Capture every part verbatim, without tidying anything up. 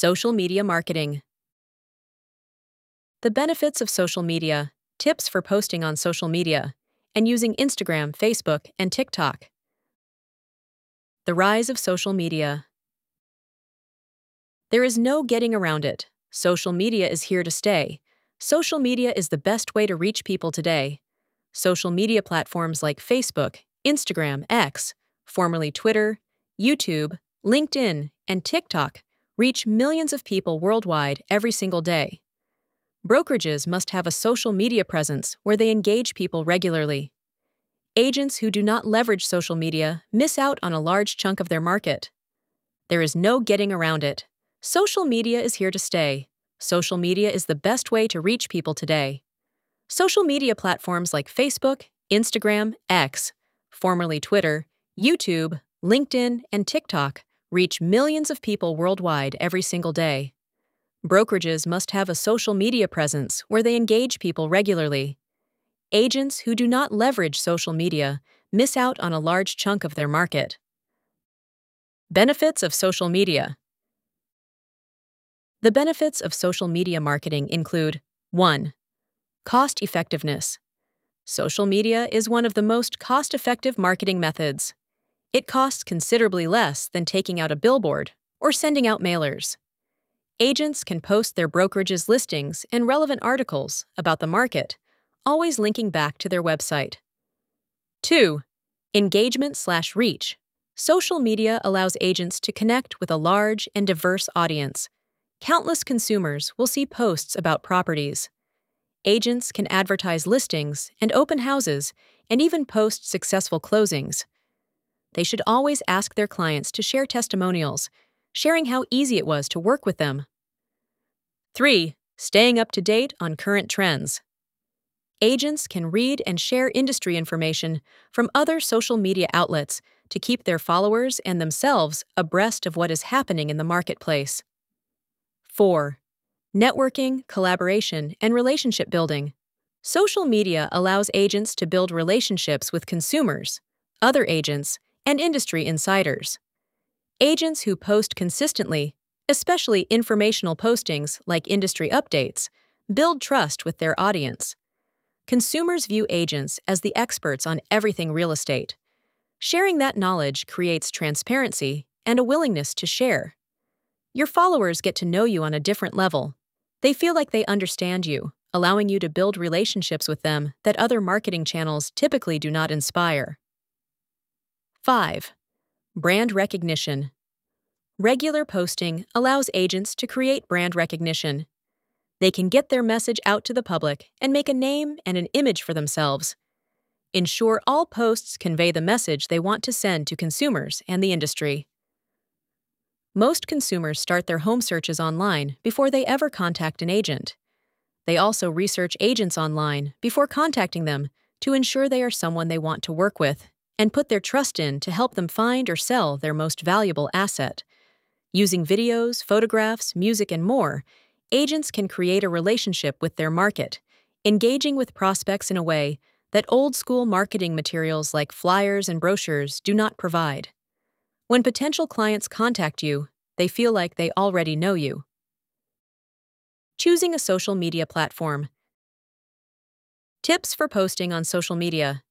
Social media marketing. The benefits of social media, tips for posting on social media, and using Instagram, Facebook, and TikTok. The rise of social media. There is no getting around it. Social media is here to stay. Social media is the best way to reach people today. Social media platforms like Facebook, Instagram, X, formerly Twitter, YouTube, LinkedIn, and TikTok reach millions of people worldwide every single day. Brokerages must have a social media presence where they engage people regularly. Agents who do not leverage social media miss out on a large chunk of their market. There is no getting around it. Social media is here to stay. Social media is the best way to reach people today. Social media platforms like Facebook, Instagram, X, formerly Twitter, YouTube, LinkedIn, and TikTok reach millions of people worldwide every single day. Brokerages must have a social media presence where they engage people regularly. Agents who do not leverage social media miss out on a large chunk of their market. Benefits of social media. The benefits of social media marketing include one. Cost effectiveness. Social media is one of the most cost-effective marketing methods. It costs considerably less than taking out a billboard or sending out mailers. Agents can post their brokerage's listings and relevant articles about the market, always linking back to their website. two. Engagement slash reach. Social media allows agents to connect with a large and diverse audience. Countless consumers will see posts about properties. Agents can advertise listings and open houses and even post successful closings. They should always ask their clients to share testimonials, sharing how easy it was to work with them. three. Staying up to date on current trends. Agents can read and share industry information from other social media outlets to keep their followers and themselves abreast of what is happening in the marketplace. four. Networking, collaboration, and relationship building. Social media allows agents to build relationships with consumers, other agents, and industry insiders. Agents who post consistently, especially informational postings like industry updates, build trust with their audience. Consumers view agents as the experts on everything real estate. Sharing that knowledge creates transparency and a willingness to share. Your followers get to know you on a different level. They feel like they understand you, allowing you to build relationships with them that other marketing channels typically do not inspire. five. Brand recognition. Regular posting allows agents to create brand recognition. They can get their message out to the public and make a name and an image for themselves. Ensure all posts convey the message they want to send to consumers and the industry. Most consumers start their home searches online before they ever contact an agent. They also research agents online before contacting them to ensure they are someone they want to work with and put their trust in to help them find or sell their most valuable asset. Using videos, photographs, music, and more, agents can create a relationship with their market, engaging with prospects in a way that old-school marketing materials like flyers and brochures do not provide. When potential clients contact you, they feel like they already know you. Choosing a social media platform. Tips for posting on social media.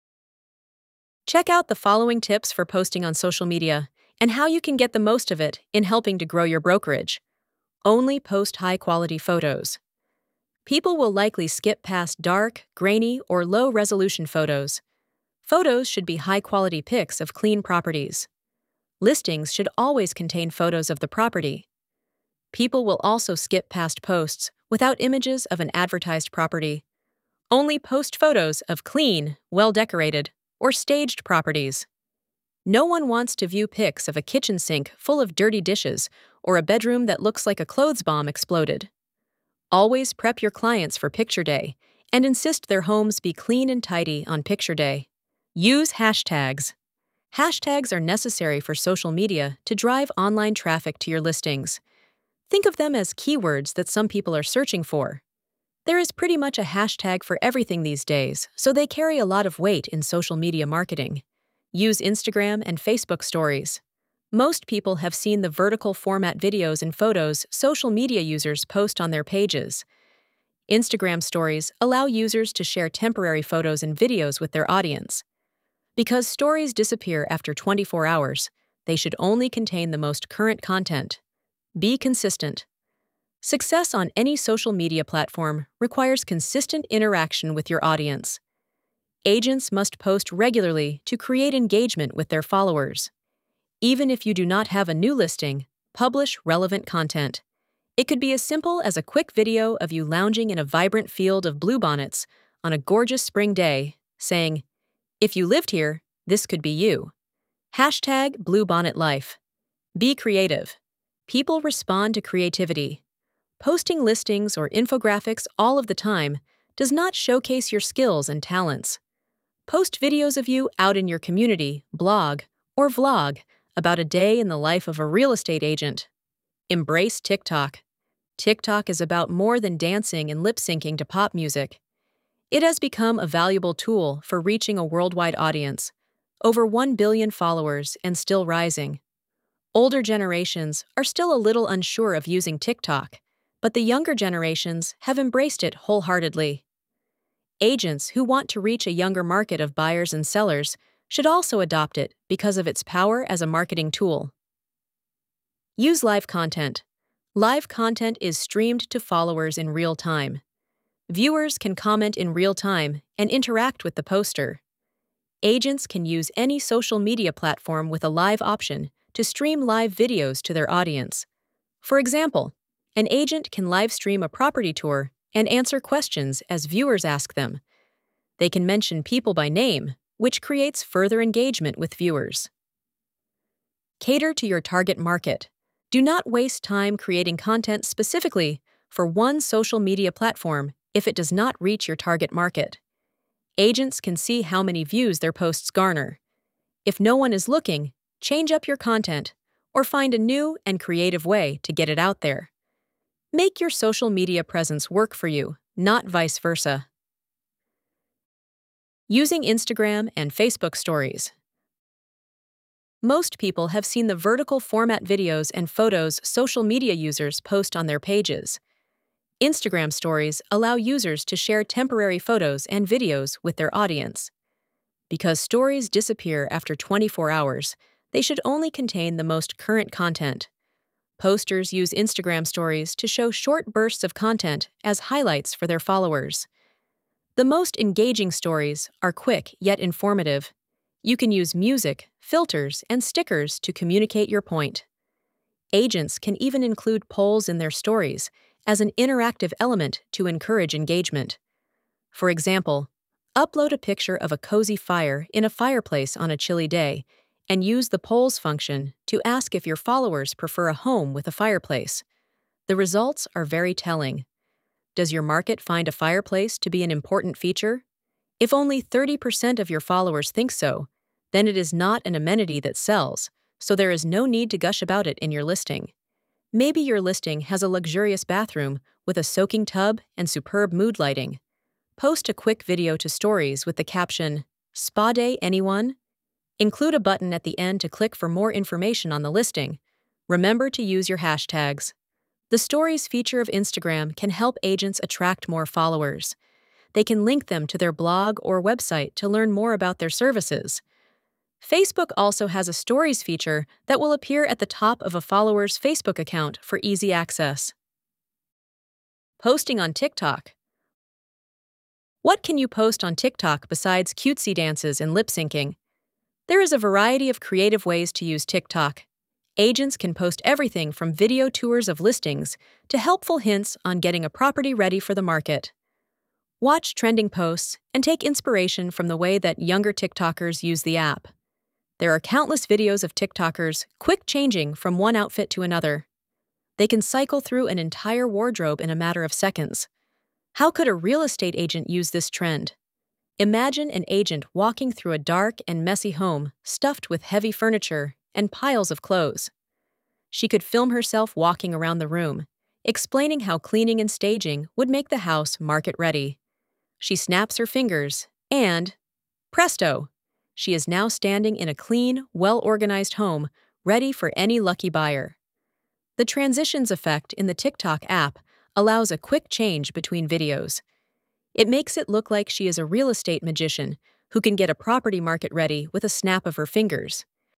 Check out the following tips for posting on social media and how you can get the most of it in helping to grow your brokerage. Only post high-quality photos. People will likely skip past dark, grainy, or low-resolution photos. Photos should be high-quality pics of clean properties. Listings should always contain photos of the property. People will also skip past posts without images of an advertised property. Only post photos of clean, well-decorated, or staged properties. No one wants to view pics of a kitchen sink full of dirty dishes or a bedroom that looks like a clothes bomb exploded. Always prep your clients for picture day and insist their homes be clean and tidy on picture day. Use hashtags. Hashtags are necessary for social media to drive online traffic to your listings. Think of them as keywords that some people are searching for. There is pretty much a hashtag for everything these days, so they carry a lot of weight in social media marketing. Use Instagram and Facebook stories. Most people have seen the vertical format videos and photos social media users post on their pages. Instagram stories allow users to share temporary photos and videos with their audience. Because stories disappear after twenty-four hours, they should only contain the most current content. Be consistent. Success on any social media platform requires consistent interaction with your audience. Agents must post regularly to create engagement with their followers. Even if you do not have a new listing, publish relevant content. It could be as simple as a quick video of you lounging in a vibrant field of bluebonnets on a gorgeous spring day, saying, "If you lived here, this could be you." Hashtag Bluebonnet Life. Be creative. People respond to creativity. Posting listings or infographics all of the time does not showcase your skills and talents. Post videos of you out in your community, blog, or vlog about a day in the life of a real estate agent. Embrace TikTok. TikTok is about more than dancing and lip-syncing to pop music. It has become a valuable tool for reaching a worldwide audience, over one billion followers and still rising. Older generations are still a little unsure of using TikTok, but the younger generations have embraced it wholeheartedly. Agents who want to reach a younger market of buyers and sellers should also adopt it because of its power as a marketing tool. Use live content. Live content is streamed to followers in real time. Viewers can comment in real time and interact with the poster. Agents can use any social media platform with a live option to stream live videos to their audience. For example, an agent can live stream a property tour and answer questions as viewers ask them. They can mention people by name, which creates further engagement with viewers. Cater to your target market. Do not waste time creating content specifically for one social media platform if it does not reach your target market. Agents can see how many views their posts garner. If no one is looking, change up your content or find a new and creative way to get it out there. Make your social media presence work for you, not vice versa. Using Instagram and Facebook stories. Most people have seen the vertical format videos and photos social media users post on their pages. Instagram stories allow users to share temporary photos and videos with their audience. Because stories disappear after twenty-four hours, they should only contain the most current content. Posters use Instagram stories to show short bursts of content as highlights for their followers. The most engaging stories are quick yet informative. You can use music, filters, and stickers to communicate your point. Agents can even include polls in their stories as an interactive element to encourage engagement. For example, upload a picture of a cozy fire in a fireplace on a chilly day and use the polls function to ask if your followers prefer a home with a fireplace. The results are very telling. Does your market find a fireplace to be an important feature? If only thirty percent of your followers think so, then it is not an amenity that sells, so there is no need to gush about it in your listing. Maybe your listing has a luxurious bathroom with a soaking tub and superb mood lighting. Post a quick video to stories with the caption, "Spa day, anyone?" Include a button at the end to click for more information on the listing. Remember to use your hashtags. The Stories feature of Instagram can help agents attract more followers. They can link them to their blog or website to learn more about their services. Facebook also has a Stories feature that will appear at the top of a follower's Facebook account for easy access. Posting on TikTok. What can you post on TikTok besides cutesy dances and lip syncing? There is a variety of creative ways to use TikTok. Agents can post everything from video tours of listings to helpful hints on getting a property ready for the market. Watch trending posts and take inspiration from the way that younger TikTokers use the app. There are countless videos of TikTokers quick changing from one outfit to another. They can cycle through an entire wardrobe in a matter of seconds. How could a real estate agent use this trend? Imagine an agent walking through a dark and messy home stuffed with heavy furniture and piles of clothes. She could film herself walking around the room, explaining how cleaning and staging would make the house market-ready. She snaps her fingers, and presto! She is now standing in a clean, well-organized home, ready for any lucky buyer. The transitions effect in the TikTok app allows a quick change between videos. It makes it look like she is a real estate magician who can get a property market ready with a snap of her fingers.